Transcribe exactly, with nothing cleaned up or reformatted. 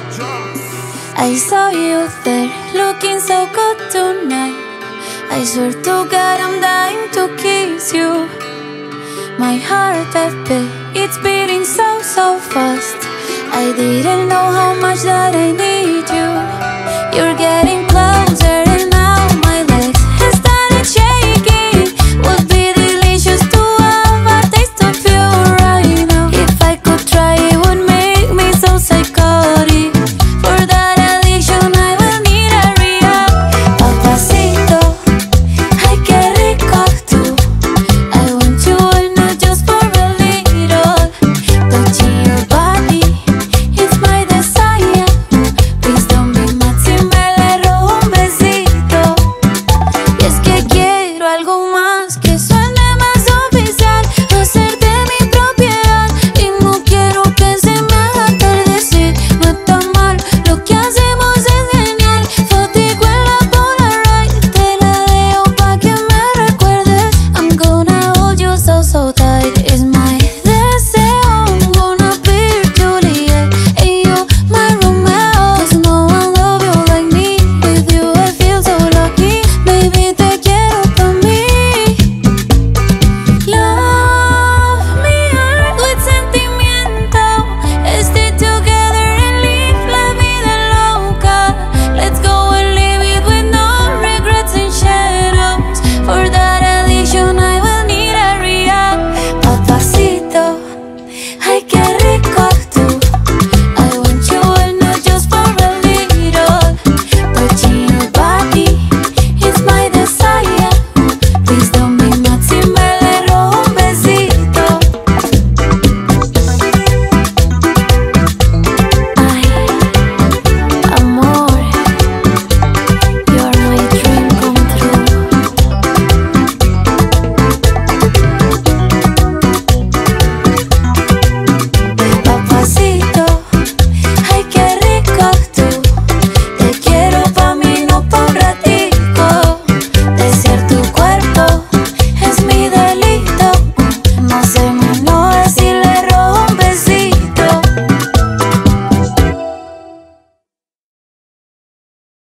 I saw you there, looking so good tonight. I swear to God I'm dying to kiss you. My heart, baby, it's beating so, so fast. I didn't know how much